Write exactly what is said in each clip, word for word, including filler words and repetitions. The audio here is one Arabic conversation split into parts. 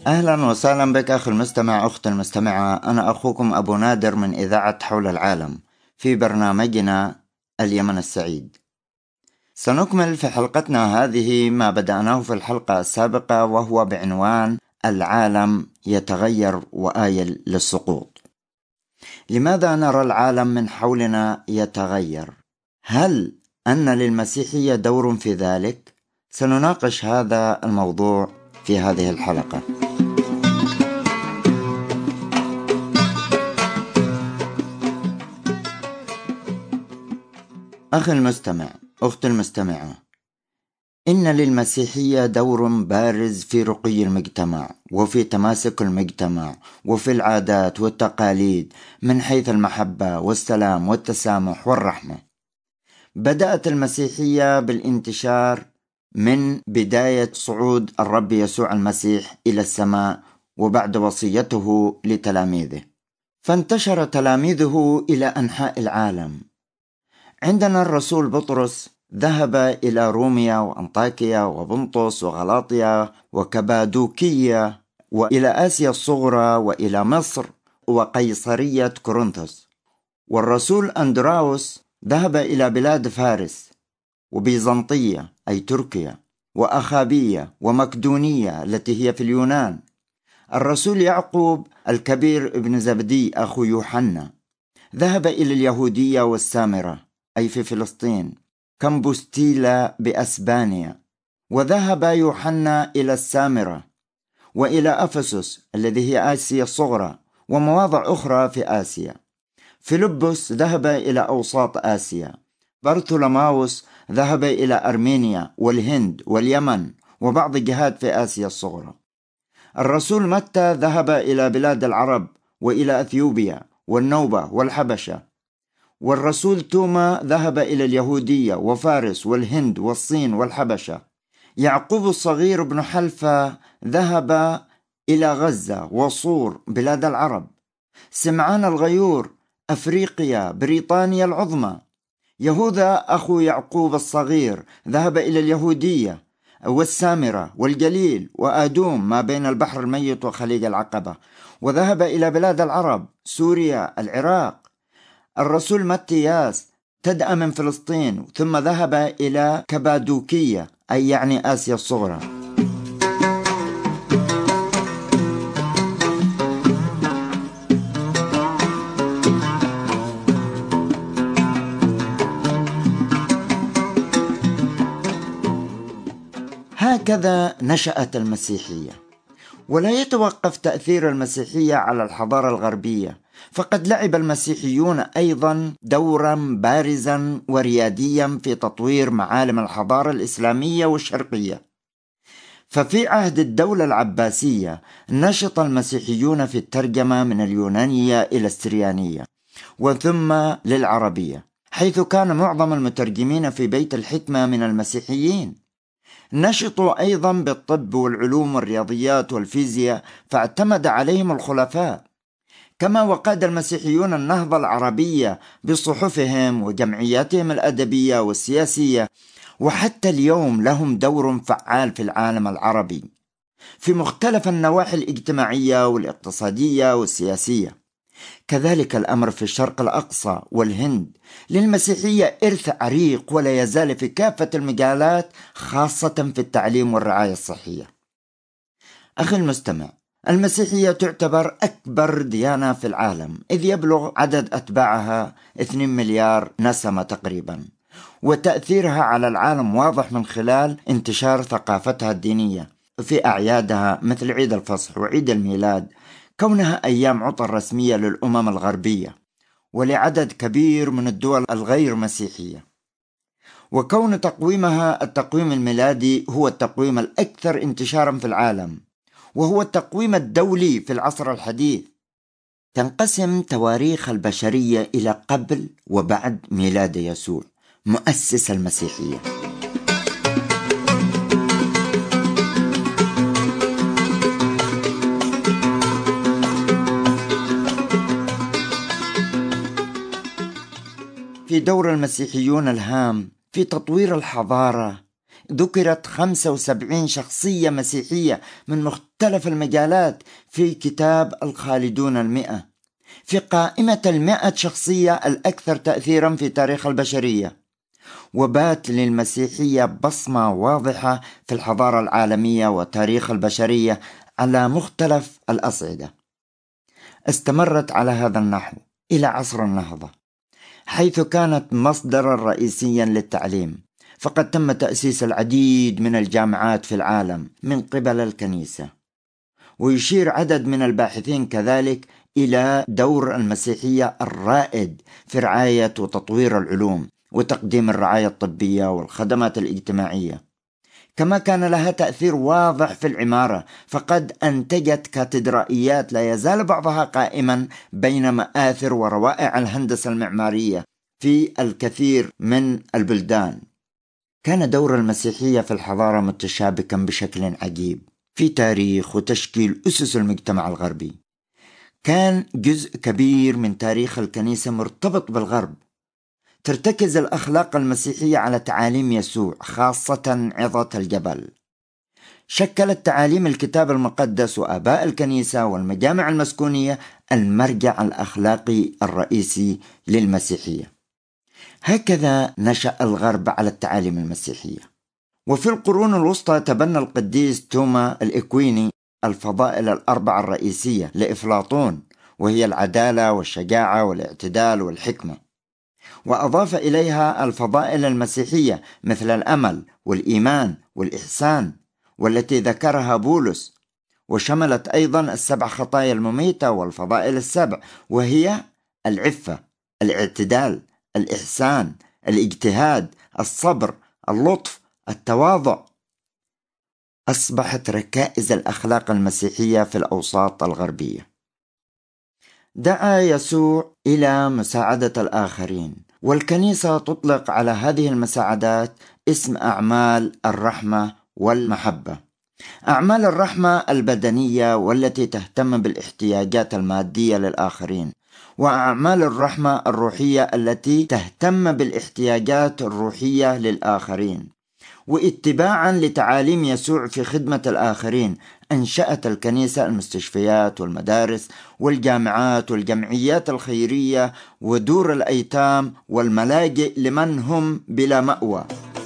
أهلا وسهلا بك أخي المستمع أختي المستمعة. أنا أخوكم أبو نادر من إذاعة حول العالم في برنامجنا اليمن السعيد. سنكمل في حلقتنا هذه ما بدأناه في الحلقة السابقة، وهو بعنوان العالم يتغير وآيل للسقوط. لماذا نرى العالم من حولنا يتغير؟ هل أن للمسيحية دور في ذلك؟ سنناقش هذا الموضوع في هذه الحلقة. أخي المستمع أختي المستمعة، إن للمسيحية دور بارز في رقي المجتمع وفي تماسك المجتمع وفي العادات والتقاليد من حيث المحبة والسلام والتسامح والرحمة. بدأت المسيحية بالانتشار من بداية صعود الرب يسوع المسيح إلى السماء وبعد وصيته لتلاميذه، فانتشر تلاميذه إلى أنحاء العالم. عندنا الرسول بطرس ذهب إلى روميا وأنطاكيا وبنطس وغلاطيا وكبادوكية وإلى آسيا الصغرى وإلى مصر وقيصرية كورنثوس. والرسول أندراوس ذهب إلى بلاد فارس وبيزنطية أي تركيا وأخابية ومقدونية التي هي في اليونان. الرسول يعقوب الكبير ابن زبدي أخو يوحنا ذهب إلى اليهودية والسامرة أي في فلسطين، كمبوستيلا بأسبانيا. وذهب يوحنا إلى السامرة وإلى أفسس الذي هي آسيا الصغرى ومواضع أخرى في آسيا. فيلبس ذهب إلى أوساط آسيا. برثولماوس ذهب إلى أرمينيا والهند واليمن وبعض جهات في آسيا الصغرى. الرسول متى ذهب إلى بلاد العرب وإلى أثيوبيا والنوبة والحبشة. والرسول توما ذهب إلى اليهودية وفارس والهند والصين والحبشة. يعقوب الصغير بن حلفة ذهب إلى غزة وصور بلاد العرب. سمعان الغيور أفريقيا بريطانيا العظمى. يهوذا أخو يعقوب الصغير ذهب إلى اليهودية والسامرة والجليل وآدوم ما بين البحر الميت وخليج العقبة، وذهب إلى بلاد العرب سوريا العراق. الرسول متياس تدأ من فلسطين ثم ذهب إلى كبادوكية أي يعني آسيا الصغرى. هكذا نشأت المسيحية. ولا يتوقف تأثير المسيحية على الحضارة الغربية، فقد لعب المسيحيون أيضا دورا بارزا ورياديا في تطوير معالم الحضارة الإسلامية والشرقية. ففي عهد الدولة العباسية نشط المسيحيون في الترجمة من اليونانية إلى السريانية وثم للعربية، حيث كان معظم المترجمين في بيت الحكمة من المسيحيين. نشطوا أيضا بالطب والعلوم والرياضيات والفيزياء، فاعتمد عليهم الخلفاء. كما وقاد المسيحيون النهضة العربية بصحفهم وجمعياتهم الأدبية والسياسية، وحتى اليوم لهم دور فعال في العالم العربي في مختلف النواحي الاجتماعية والاقتصادية والسياسية. كذلك الأمر في الشرق الأقصى والهند. للمسيحية إرث عريق ولا يزال في كافة المجالات، خاصة في التعليم والرعاية الصحية. أخي المستمع، المسيحية تعتبر أكبر ديانة في العالم، إذ يبلغ عدد أتباعها اثنين مليار نسمة تقريبا، وتأثيرها على العالم واضح من خلال انتشار ثقافتها الدينية في أعيادها مثل عيد الفصح وعيد الميلاد، كونها أيام عطل رسمية للأمم الغربية ولعدد كبير من الدول الغير مسيحية. وكون تقويمها التقويم الميلادي هو التقويم الأكثر انتشارا في العالم، وهو التقويم الدولي في العصر الحديث. تنقسم تواريخ البشرية إلى قبل وبعد ميلاد يسوع مؤسس المسيحية. في دور المسيحيون الهام في تطوير الحضارة ذكرت خمسة وسبعين شخصية مسيحية من مختلف المجالات في كتاب الخالدون المئة، في قائمة المئة شخصية الأكثر تأثيرا في تاريخ البشرية. وبات للمسيحية بصمة واضحة في الحضارة العالمية وتاريخ البشرية على مختلف الأصعدة. استمرت على هذا النحو إلى عصر النهضة، حيث كانت مصدرا رئيسيا للتعليم، فقد تم تأسيس العديد من الجامعات في العالم من قبل الكنيسة. ويشير عدد من الباحثين كذلك إلى دور المسيحية الرائد في رعاية وتطوير العلوم وتقديم الرعاية الطبية والخدمات الاجتماعية. كما كان لها تأثير واضح في العمارة، فقد أنتجت كاتدرائيات لا يزال بعضها قائما بين مآثر وروائع الهندسة المعمارية في الكثير من البلدان. كان دور المسيحية في الحضارة متشابكا بشكل عجيب في تاريخ وتشكيل أسس المجتمع الغربي. كان جزء كبير من تاريخ الكنيسة مرتبط بالغرب. ترتكز الأخلاق المسيحية على تعاليم يسوع، خاصة عظة الجبل. شكلت تعاليم الكتاب المقدس وآباء الكنيسة والمجامع المسكونية المرجع الأخلاقي الرئيسي للمسيحية. هكذا نشأ الغرب على التعاليم المسيحية. وفي القرون الوسطى تبنى القديس توما الإكويني الفضائل الأربعة الرئيسية لأفلاطون، وهي العدالة والشجاعة والاعتدال والحكمة، وأضاف إليها الفضائل المسيحية مثل الأمل والإيمان والإحسان، والتي ذكرها بولس، وشملت أيضا السبع خطايا المميتة والفضائل السبع، وهي العفة، الاعتدال، الإحسان، الاجتهاد، الصبر، اللطف، التواضع. أصبحت ركائز الأخلاق المسيحية في الأوساط الغربية. دعا يسوع إلى مساعدة الآخرين، والكنيسة تطلق على هذه المساعدات اسم أعمال الرحمة والمحبة. أعمال الرحمة البدنية والتي تهتم بالاحتياجات المادية للآخرين، وأعمال الرحمة الروحية التي تهتم بالاحتياجات الروحية للآخرين. واتباعا لتعاليم يسوع في خدمة الآخرين، أنشأت الكنيسة المستشفيات والمدارس والجامعات والجمعيات الخيرية ودور الأيتام والملاجئ لمن هم بلا مأوى.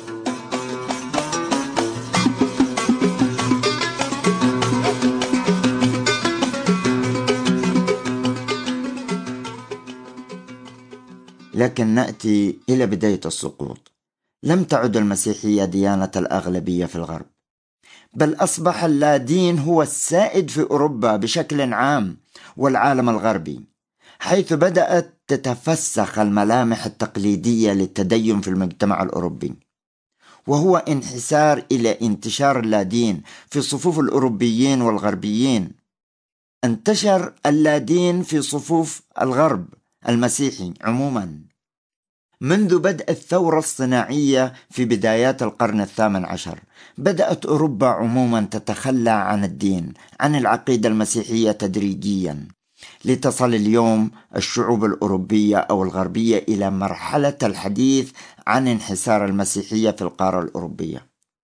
لكن نأتي إلى بداية السقوط. لم تعد المسيحية ديانة الأغلبية في الغرب، بل أصبح اللادين هو السائد في أوروبا بشكل عام والعالم الغربي، حيث بدأت تتفسخ الملامح التقليدية للتدين في المجتمع الأوروبي، وهو انحسار إلى انتشار اللادين في صفوف الأوروبيين والغربيين. انتشر اللادين في صفوف الغرب المسيحي عموما منذ بدء الثورة الصناعية في بدايات القرن الثامن عشر. بدأت أوروبا عموما تتخلى عن الدين، عن العقيدة المسيحية تدريجيا، لتصل اليوم الشعوب الأوروبية أو الغربية إلى مرحلة الحديث عن انحسار المسيحية في القارة الأوروبية.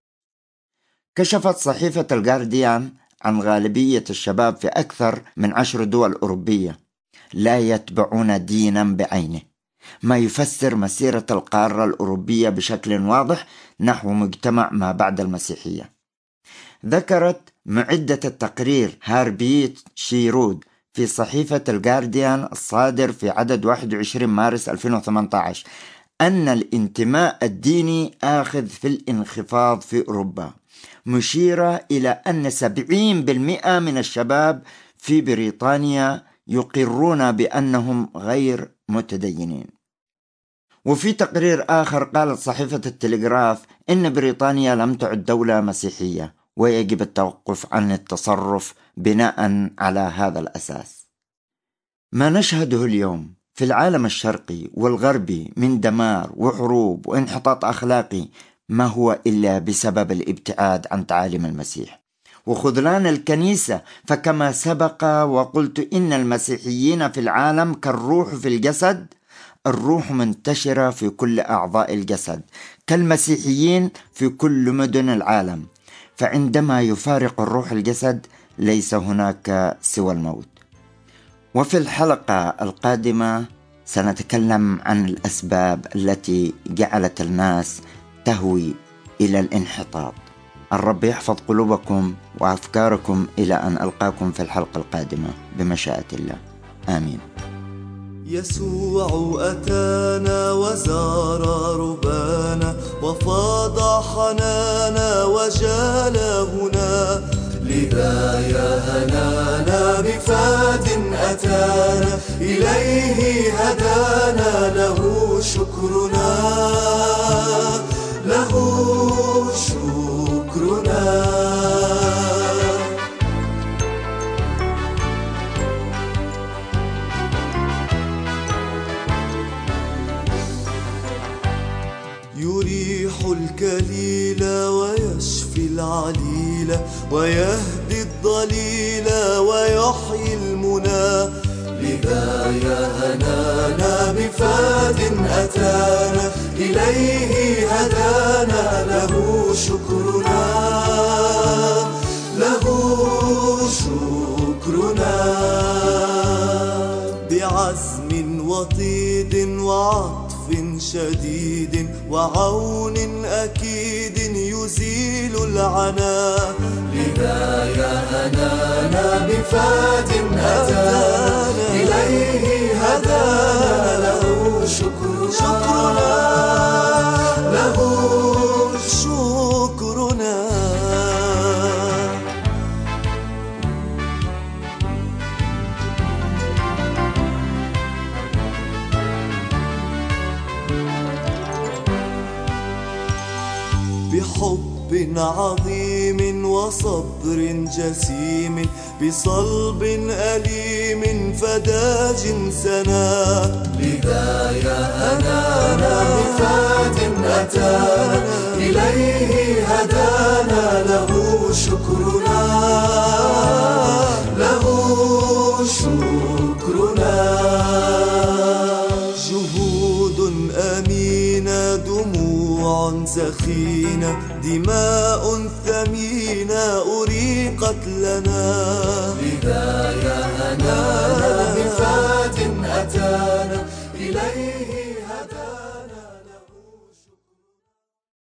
كشفت صحيفة الجارديان عن غالبية الشباب في أكثر من عشر دول أوروبية لا يتبعون دينا بعينه، ما يفسر مسيرة القارة الأوروبية بشكل واضح نحو مجتمع ما بعد المسيحية. ذكرت معدة التقرير هاربيت شيرود في صحيفة الجارديان الصادر في عدد واحد وعشرين مارس ألفين وثمانية عشر أن الانتماء الديني آخذ في الانخفاض في أوروبا، مشيرة إلى أن سبعين بالمئة من الشباب في بريطانيا يقرون بأنهم غير متدينين. وفي تقرير آخر قالت صحيفة التلغراف إن بريطانيا لم تعد دولة مسيحية، ويجب التوقف عن التصرف بناء على هذا الأساس. ما نشهده اليوم في العالم الشرقي والغربي من دمار وحروب وانحطاط أخلاقي ما هو إلا بسبب الابتعاد عن تعاليم المسيح وخذلان الكنيسة. فكما سبق وقلت إن المسيحيين في العالم كالروح في الجسد، الروح منتشرة في كل أعضاء الجسد كالمسيحيين في كل مدن العالم، فعندما يفارق الروح الجسد ليس هناك سوى الموت. وفي الحلقة القادمة سنتكلم عن الأسباب التي جعلت الناس تهوي إلى الانحطاط. الرب يحفظ قلوبكم وأفكاركم إلى أن ألقاكم في الحلقة القادمة بمشيئة الله، آمين. يسوع أتانا وزار ربانا وفاض حنانا وجال هنا، لذا يا هنانا بفاد أتانا إليه هدانا، له شكرنا له شكرنا. يريح الكليل ويشفي العليل ويهدي الضليل ويحيي المنى، لذا يا هنانا بفاد أتانا إليه هدانا، له شكرنا له شكرنا. بعزم وطيد وعطف شديد وعون أكيد يزيل العنا، لذا يا هنانا بفاد أتانا إليه هدانا، له شكرنا له شكرنا. بحب عظيم وصبر جسيم بصلب أليم فدا جنسنا، لذا يا هنانا بفاد أتانا إليه هدانا، له شكرنا له شكرنا. جهود أمينة دموع سخينة دماء ثمينة أريقت لنا، لذا يا